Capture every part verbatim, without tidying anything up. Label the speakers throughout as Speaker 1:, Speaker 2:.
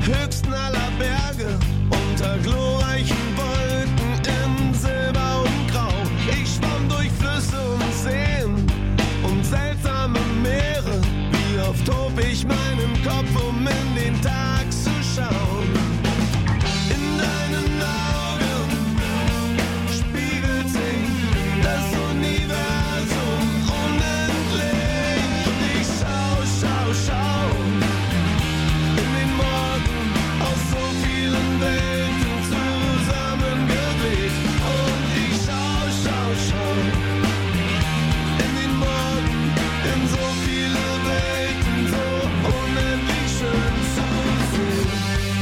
Speaker 1: höchsten aller Berge, unter glorreichen Wolken in Silber und Grau. Ich schwamm durch Flüsse und Seen und seltsame Meere. Wie oft hob ich meinen Kopf, um in den Tag zu schauen. In deinen Augen spiegelt sich das Universum unendlich. Und ich schau, schau, schau in den Morgen aus so vielen Welten zusammengelegt. Und ich schau, schau, schau in den Morgen in so viele Welten, so unendlich schön zu sehen.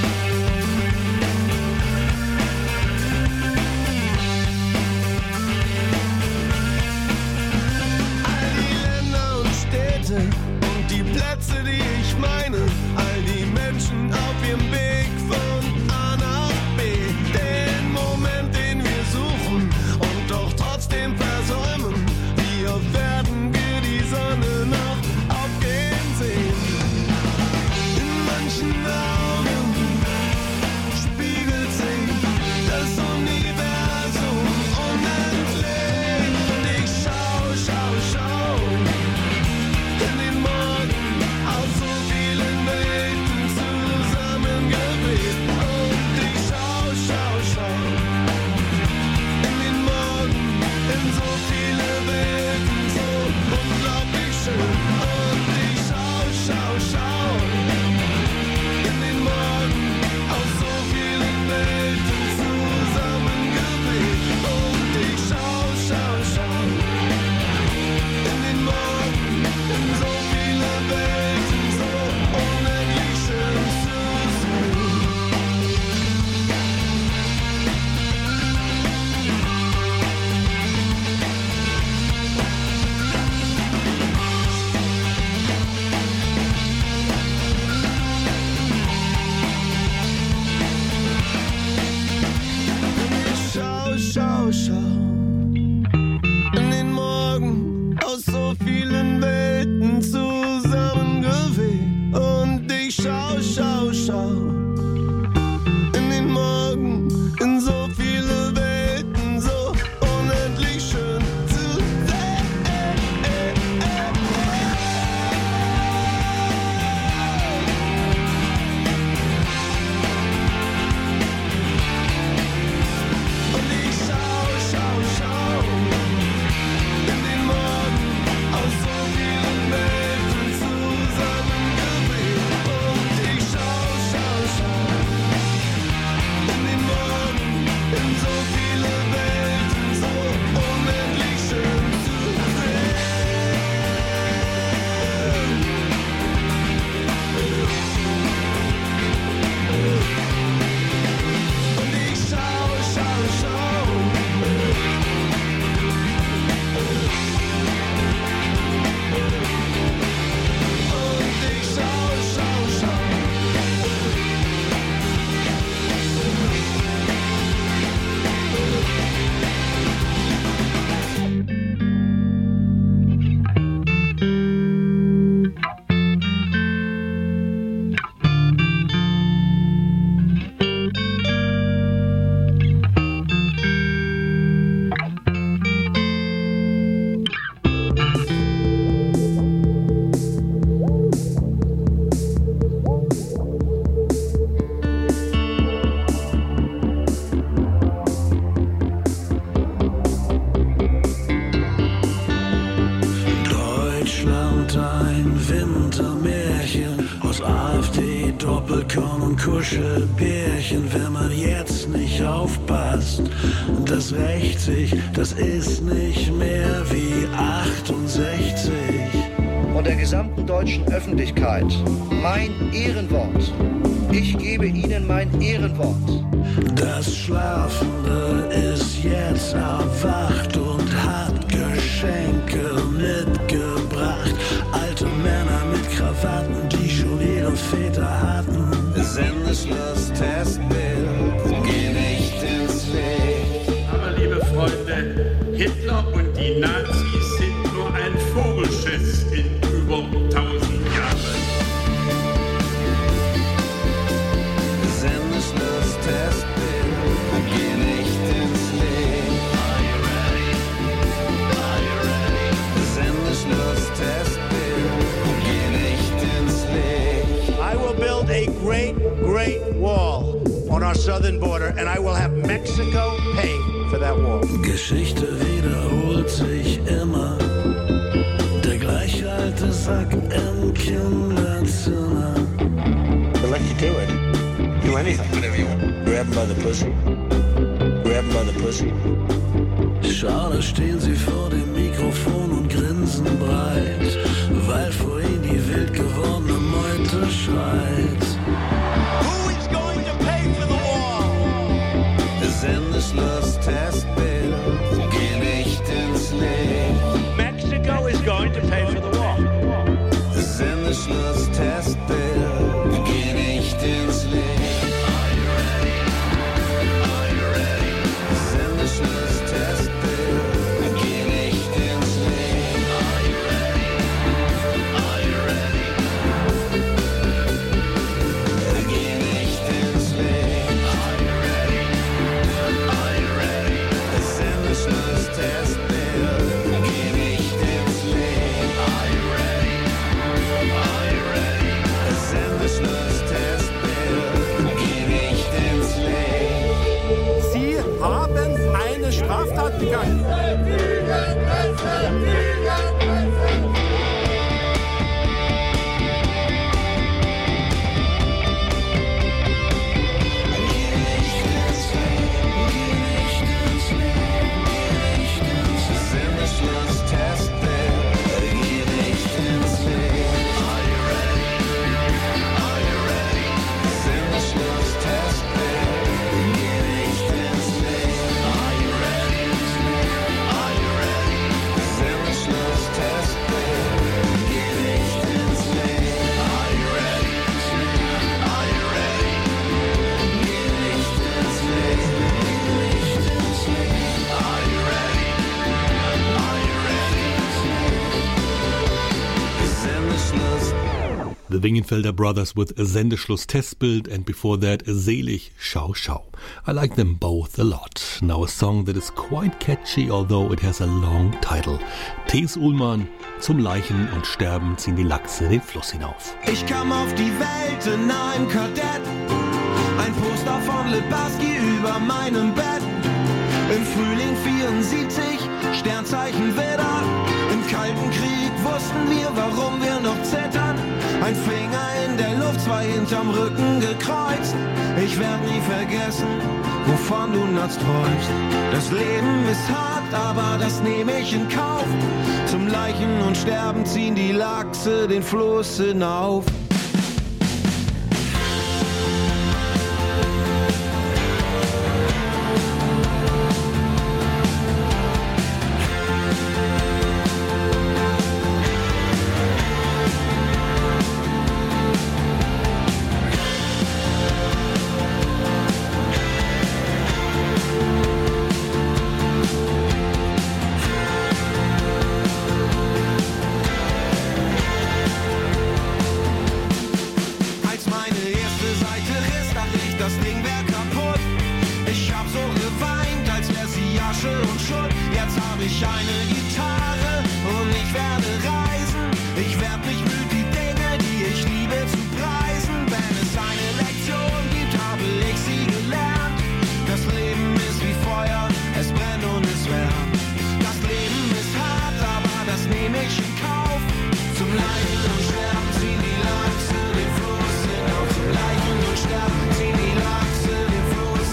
Speaker 1: All die Länder und Städte und die Plätze, die ich meine, all die Menschen auf ihrem Weg von A nach B, den Moment, den wir suchen und doch trotzdem versäumen. Wie oft werden wir die Sonne noch aufgehen sehen? In manchen Augen spiegelt sich das Universum unendlich. Und ich schau, schau, schau in den Morgen aus so vielen Welten zusammengewebt. Und ich schau, schau, schau in den Morgen in so viele Welten, so unglaublich schön. Und ich schau, schau, schau in den Morgen aus so vielen Welten zusammengewebt. Und ich schau, schau, schau in den Morgen in so viele Welten, so unendlich schön zu sehen. Schau, schau, schau in den Morgen aus so vielen Welten zusammengewebt. Und ich schau, schau, schau in den Morgen in so viele Welten, so unendlich schön zu sehen. Und ich schau, schau, schau in den Morgen aus so vielen Welten zusammengewebt. Und ich schau, schau, schau in den Morgen in so viele Welten, so unendlich schön zu sehen. Und ich schau, schau, schau und ich schau, schau, schau Deutschland ein Wintermärchen aus AfD, Doppelkorn und Kuschelbärchen. Wenn man jetzt nicht aufpasst, das rächt sich, das ist nicht mehr wie achtundsechzig.
Speaker 2: Von der gesamten deutschen Öffentlichkeit mein Ehrenwort. Ich gebe Ihnen mein Ehrenwort.
Speaker 1: Das Schlafende ist jetzt erwacht und hat Geschenke mitgebracht. Alte Männer mit Krawatten, die schon ihre Väter hatten. Sendeschluss, Testbild, geh nicht ins Licht.
Speaker 3: Aber liebe Freunde, Hitler und die Nazis sind nur ein Vogelschiss in über tausend Jahren.
Speaker 4: a great, great wall on our southern border, and I will have Mexico pay for that wall.
Speaker 5: Geschichte wiederholt sich immer. Der gleiche alte Sack im Kinderzimmer.
Speaker 4: They'll let you do it. Do anything. Whatever you want. Grab him by the pussy. Grab him by the pussy.
Speaker 5: Schau, da stehen sie vor dem Mikrofon und grinsen breit, weil vor ihnen die wild gewordene Meute schreit.
Speaker 1: Who is going to pay for the wall? Sendeschluss Testbild, geh nicht ins Licht.
Speaker 4: Mexico is going to pay for the wall.
Speaker 1: Sendeschluss Testbild, geh nicht ins Licht. Are you ready? Are you ready? Sendeschluss Testbild.
Speaker 4: Straftat begangen.
Speaker 6: The Wingenfelder Brothers with Sendeschluss Testbild, and before that Selig Schau Schau. I like them both a lot. Now a song that is quite catchy, although it has a long title. T.S. Ullmann, zum Leichen und Sterben ziehen die Lachse den Fluss hinauf.
Speaker 1: Ich kam auf die Welt in einem Kadett, ein Poster von Littbarski über meinem Bett. Im Frühling vierundsiebzig, Sternzeichen Widder. Im Kalten Krieg wussten wir, warum wir noch zittern. Ein Finger in der Luft, zwei hinterm Rücken gekreuzt. Ich werd nie vergessen, wovon du nachts träumst. Das Leben ist hart, aber das nehme ich in Kauf. Zum Leichen und Sterben ziehen die Lachse den Fluss hinauf.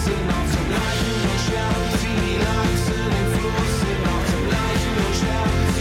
Speaker 1: Sterben, ziehen die Lachse den Fluss hinauf zum Leichen und Sterben.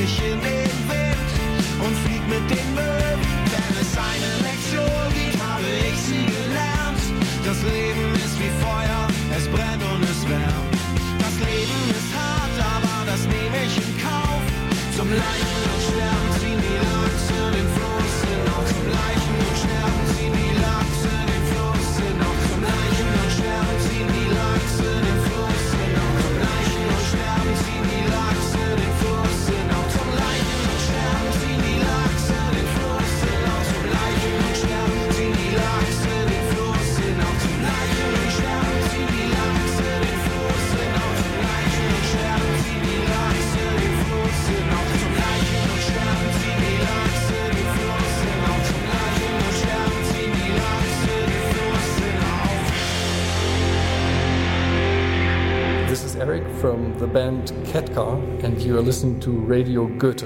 Speaker 1: mich in den Wind und flieg mit den Möwen. Wenn es eine Lektion gibt, habe ich sie gelernt. Das Leben ist wie Feuer, es brennt und es wärmt. Das Leben ist hart, aber das nehme ich in Kauf. Zum Leichen und Sterben ziehen die Lachse den Fluss hinauf. Zum Leichen und Sterben ziehen die Lachse den Fluss hinauf. Zum Leichen und Sterben ziehen die Lachse den Fluss hinauf. Zum Leichen und Sterben ziehen die Lachse den Fluss hinauf. Zum Leichen und Sterben ziehen die Lachse den Fluss hinauf. Zum Leichen und Sterben ziehen die Lachse den Fluss hinauf. Zum Leichen und Sterben ziehen die Lachse den Fluss hinauf. Zum Leichen und Sterben ziehen die Lachse den Fluss hinauf. Zum Leichen und Sterben ziehen die Lachse den Fluss hinauf. Zum Leichen und Sterben ziehen die Lachse den Fluss hinauf.
Speaker 7: This is Eric from the band Ketka, and you are listening to Radio Goethe.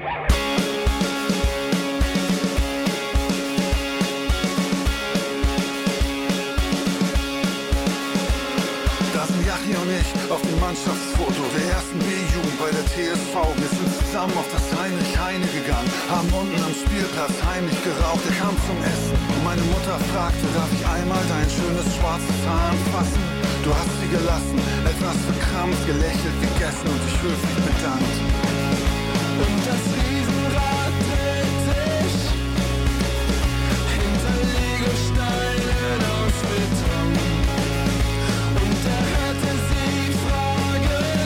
Speaker 8: Da sind Yachi und ich auf dem Mannschaftsfoto der ersten B-Jugend bei der T S V. Wir sind zusammen auf das Heinrich Heine gegangen, haben unten am Spielplatz heimlich geraucht. Er kam zum Essen und meine Mutter fragte, darf ich einmal dein schönes schwarzes Haar anfassen? Du hast sie gelassen, etwas verkrampft, gelächelt, gegessen und dich höflich bedankt.
Speaker 1: Und das Riesenrad dreht sich hinter Legosteinen aus Beton. Und er hörte sie fragen: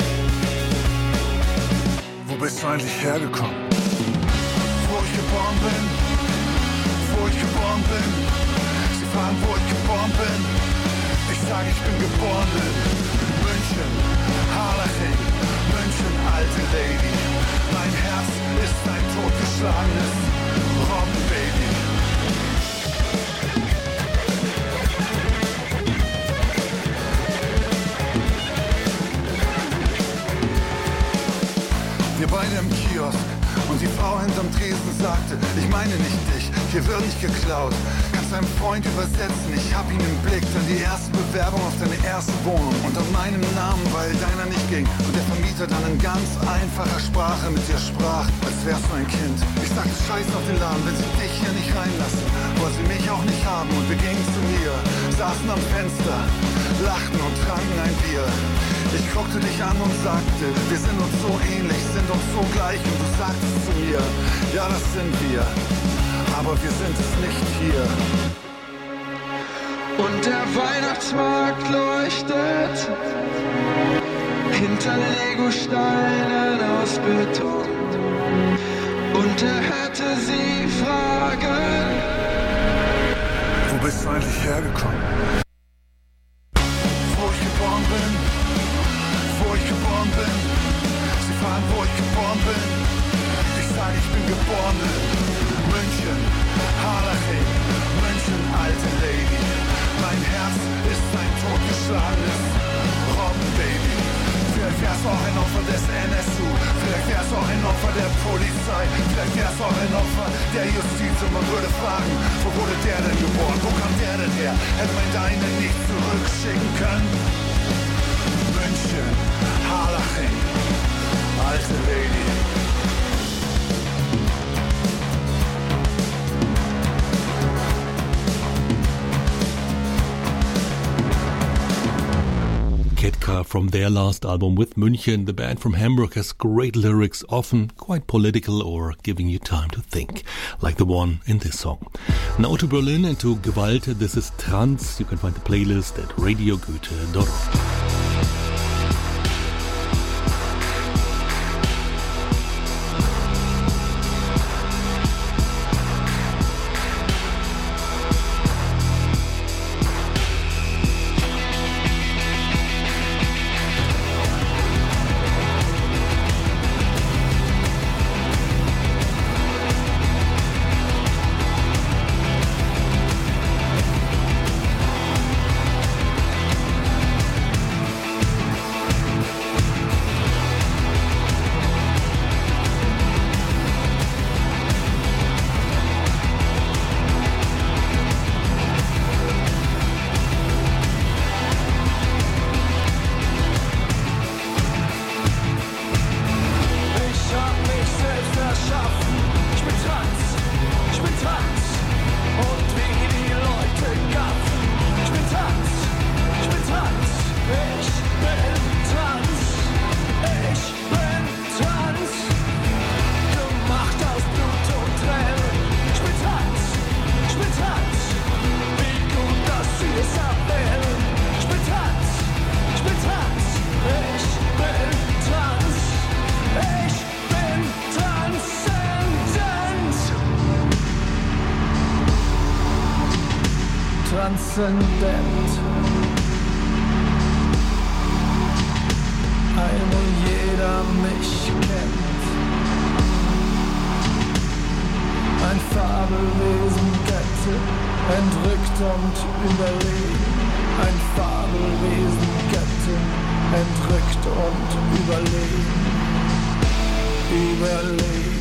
Speaker 8: Wo bist du eigentlich hergekommen? Wo ich geboren bin, wo ich geboren bin. Sie fragen, wo ich geboren bin. Ich sage, ich bin geboren in München, Harlaching, München, alte Lady. Mein Herz ist ein totgeschlagenes Robbenbaby. Wir beide im Kiosk und die Frau hinterm Tresen sagte, ich meine nicht dich, hier wird nicht geklaut. Kannst deinem Freund übersetzen, ich hab ihn im Blick, dann die erste Bewerbung auf deine erste Wohnung unter meinem Namen, weil deiner nicht ging. Und der Vermieter dann in ganz einfacher Sprache mit dir sprach, als wärst du ein Kind. Ich sagte Scheiß auf den Laden, wenn sie dich hier nicht reinlassen, wollen sie mich auch nicht haben. Und wir gingen zu mir, saßen am Fenster, lachten und tranken ein Bier. Ich guckte dich an und sagte, wir sind uns so ähnlich, sind uns so gleich. Und du sagtest zu mir, ja, das sind wir, aber wir sind es nicht hier.
Speaker 1: Und der Weihnachtsmarkt leuchtet hinter Legosteinen aus Beton. Und er hörte sie fragen:
Speaker 8: Wo bist du eigentlich hergekommen? Wo ich geboren bin, wo ich geboren bin. Sie fragen, wo ich geboren bin. Ich sage, ich bin geboren in München, Harlaching, München, alte Lady. Mein Herz ist ein totgeschlagenes Robbenbaby. Vielleicht wär's auch ein Opfer des N S U, vielleicht wär's auch ein Opfer der Polizei, vielleicht wär's auch ein Opfer der Justiz und man würde fragen, wo wurde der denn geboren, wo kam der denn her? Hätte man deinen nicht zurückschicken können? München, Harlaching, alte Lady.
Speaker 6: Ketka from their last album with München. The band from Hamburg has great lyrics, often quite political or giving you time to think, like the one in this song. Now to Berlin and to Gewalt. This is Trans. You can find the playlist at radio goethe dot org.
Speaker 9: transzendent. Ein und jeder mich kennt. Ein Fabelwesen gettet, entrückt und überlegen. Ein Fabelwesen gettet, entrückt und überlegen. Überlegen.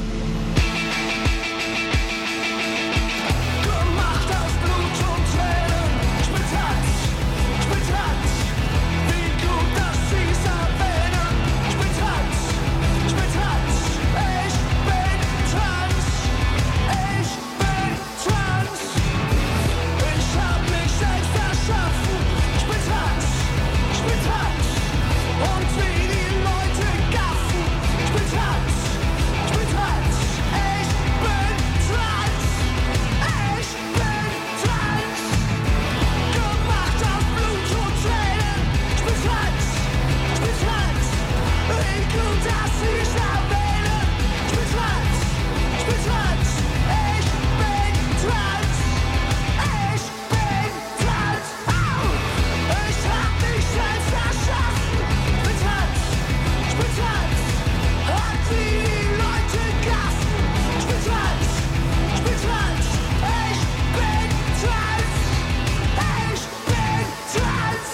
Speaker 1: Und wie die Leute gaffen, ich bin Tanz, ich bin Tanz, ich bin Tanz, ich bin Tanz, gemacht aus Blut und Tränen, ich bin Tanz, ich bin Tanz, wie gut, dass ich's erwähne, ich bin Tanz, ich bin Tanz, ich bin Tanz, ich bin Tanz, au! Ich hab mich selbst erschaffen. Ich bin Tanz, hat wie die Leute gaffen. Ich bin Tanz, ich bin Tanz, ich bin Tanz, ich bin Tanz.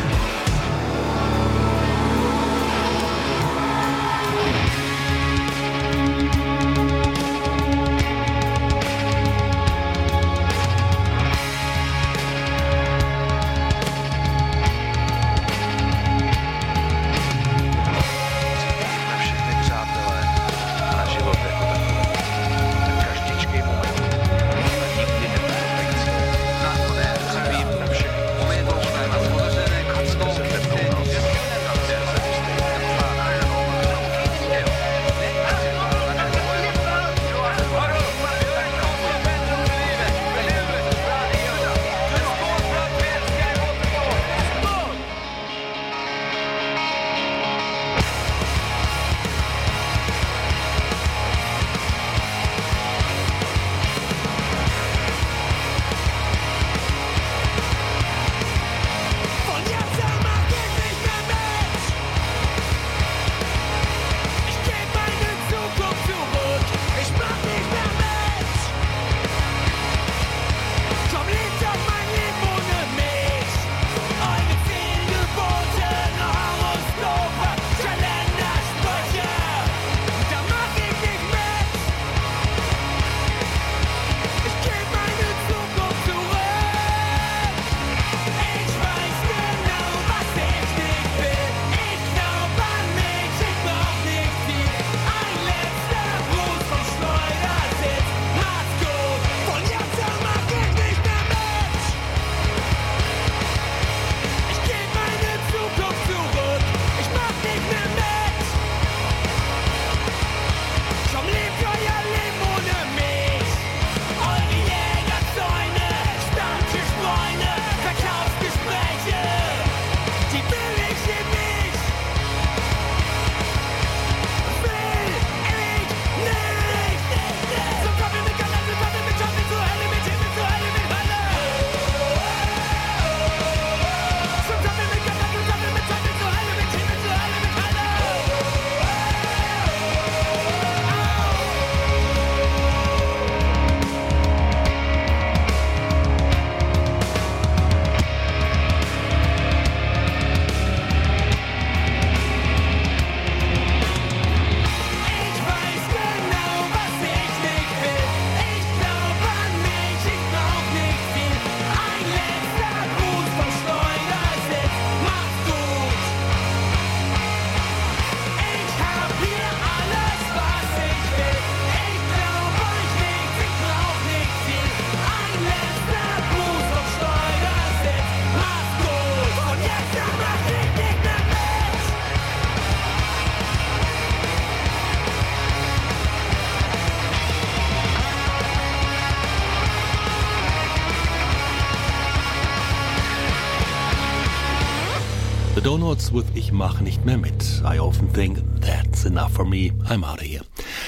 Speaker 6: The Donuts with Ich mach nicht mehr mit. I often think that's enough for me. I'm out of here.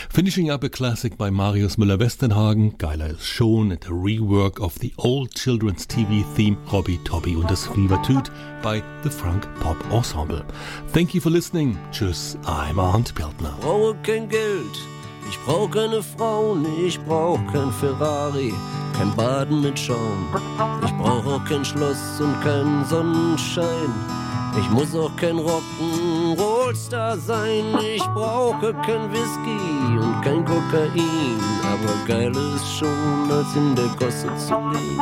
Speaker 6: Finishing up a classic by Marius Müller-Westernhagen, geiler ist schon, and a rework of the old children's T V theme Robby Tobby und das Fiebertüt by the Frank Pop Ensemble. Thank you for listening. Tschüss, I'm Arndt Peltner.
Speaker 5: Ich brauche kein Geld, ich brauche keine Frauen, ich brauche kein Ferrari, kein Baden mit Schaum. Ich brauche auch kein Schloss und keinen Sonnenschein. Ich muss auch kein Rock'n'Roll-Star sein. Ich brauche kein Whisky und kein Kokain. Aber geil ist schon, als in der Gosse zu leben.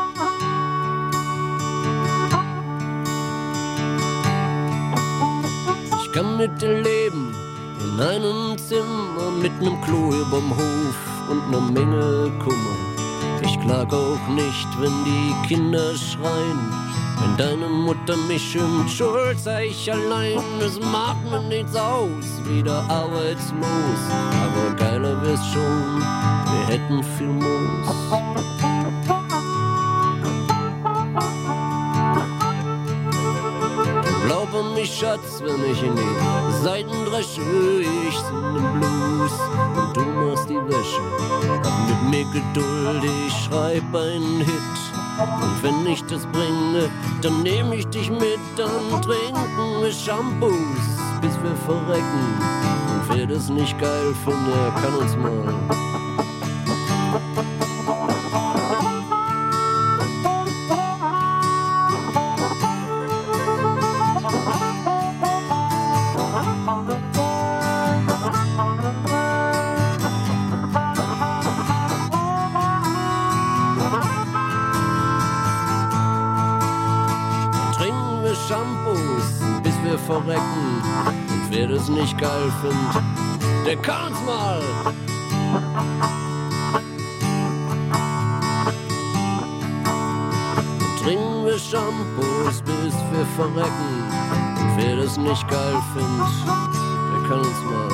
Speaker 5: Ich kann mit dir leben in einem Zimmer mit nem Klo überm Hof und ner Menge Kummer. Ich klag auch nicht, wenn die Kinder schreien. Wenn deine Mutter mich schimpft, schuld sei ich allein. Es macht mir nichts aus, wieder arbeitslos. Aber geiler wär's schon, wir hätten viel Moos. Glaub an mich, Schatz, wenn ich in die Seiten dresche. Ich sing den Blues und du machst die Wäsche. Hab mit mir Geduld, ich schreib einen Hit. Und wenn ich das bringe, dann nehm ich dich mit, dann trinken wir Shampoos, bis wir verrecken. Und wer das nicht geil findet, der kann uns mal. Shampoos, bis wir verrecken. Und wer das nicht geil findet, der kann uns mal. Trinken wir Shampoos, bis wir verrecken. Und wer das nicht geil findet, der kann uns mal.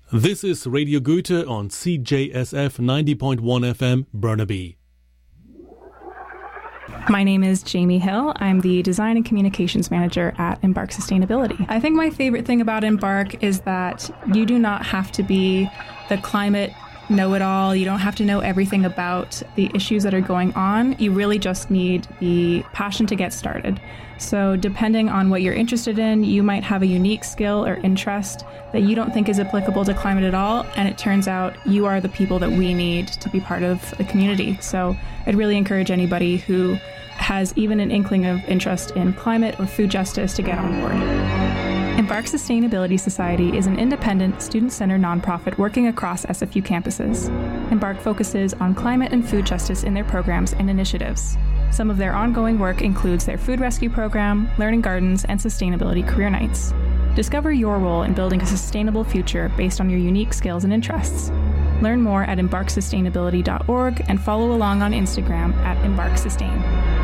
Speaker 6: This is Radio Goethe on C J S F ninety point one F M, Burnaby.
Speaker 10: My name is Jamie Hill. I'm the Design and Communications Manager at Embark Sustainability. I think my favorite thing about Embark is that you do not have to be the climate know-it-all. You don't have to know everything about the issues that are going on. You really just need the passion to get started. So depending on what you're interested in, you might have a unique skill or interest that you don't think is applicable to climate at all, and it turns out you are the people that we need to be part of the community. So I'd really encourage anybody who has even an inkling of interest in climate or food justice to get on board. Embark Sustainability Society is an independent, student-centered nonprofit working across S F U campuses. Embark focuses on climate and food justice in their programs and initiatives. Some of their ongoing work includes their food rescue program, learning gardens, and sustainability career nights. Discover your role in building a sustainable future based on your unique skills and interests. Learn more at embark sustainability dot org and follow along on Instagram at embark sustain.